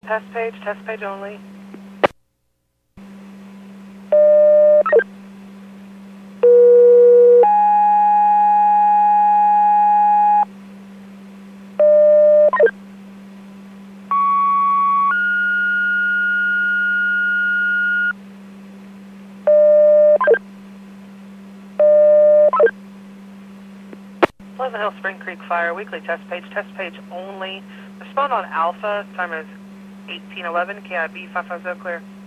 Test page only. Pleasant Hill Spring Creek Fire, weekly test page only. Respond on Alpha, time is 1811, KIB 550 clear.